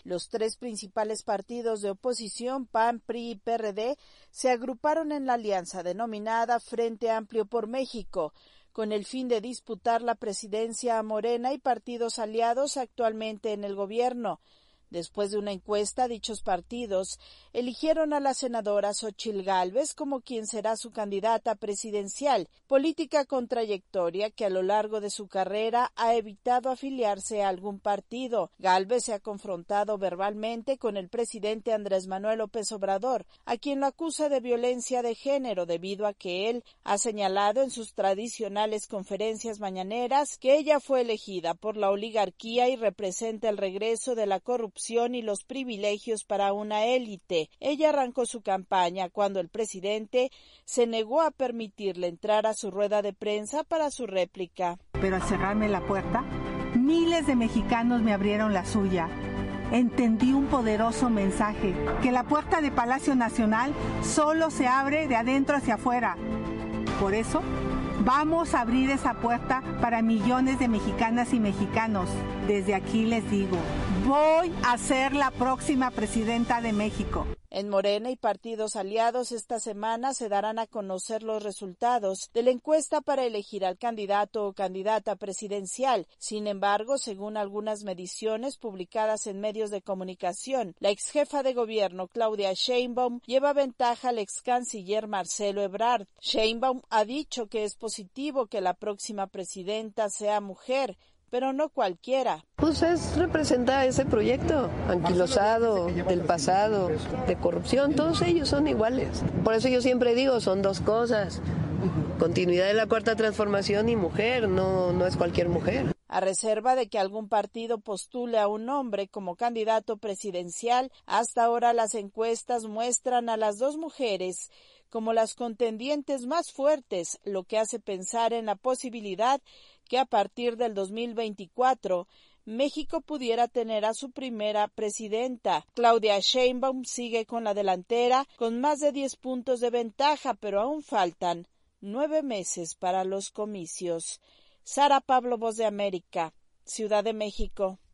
Los tres principales partidos de oposición, PAN, PRI y PRD, se agruparon en la alianza denominada Frente Amplio por México, con el fin de disputar la presidencia a Morena y partidos aliados actualmente en el gobierno. Después de una encuesta, dichos partidos eligieron a la senadora Xóchitl Gálvez como quien será su candidata presidencial, política con trayectoria que a lo largo de su carrera ha evitado afiliarse a algún partido. Gálvez se ha confrontado verbalmente con el presidente Andrés Manuel López Obrador, a quien lo acusa de violencia de género debido a que él ha señalado en sus tradicionales conferencias mañaneras que ella fue elegida por la oligarquía y representa el regreso de la corrupción y los privilegios para una élite. Ella arrancó su campaña cuando el presidente se negó a permitirle entrar a su rueda de prensa para su réplica. Pero al cerrarme la puerta, miles de mexicanos me abrieron la suya. Entendí un poderoso mensaje, que la puerta de Palacio Nacional solo se abre de adentro hacia afuera. Por eso, vamos a abrir esa puerta para millones de mexicanas y mexicanos. Desde aquí les digo, voy a ser la próxima presidenta de México. En Morena y partidos aliados esta semana se darán a conocer los resultados de la encuesta para elegir al candidato o candidata presidencial. Sin embargo, según algunas mediciones publicadas en medios de comunicación, la exjefa de gobierno Claudia Sheinbaum lleva ventaja al ex canciller Marcelo Ebrard. Sheinbaum ha dicho que es positivo que la próxima presidenta sea mujer, pero no cualquiera. Pues es representar ese proyecto anquilosado del pasado, de corrupción, todos ellos son iguales. Por eso yo siempre digo, son dos cosas, continuidad de la Cuarta Transformación y mujer, no es cualquier mujer. A reserva de que algún partido postule a un hombre como candidato presidencial, hasta ahora las encuestas muestran a las dos mujeres como las contendientes más fuertes, lo que hace pensar en la posibilidad que a partir del 2024 México pudiera tener a su primera presidenta. Claudia Sheinbaum sigue con la delantera con más de 10 puntos de ventaja, pero aún faltan 9 meses para los comicios. Sara Pablo, Voz de América, Ciudad de México.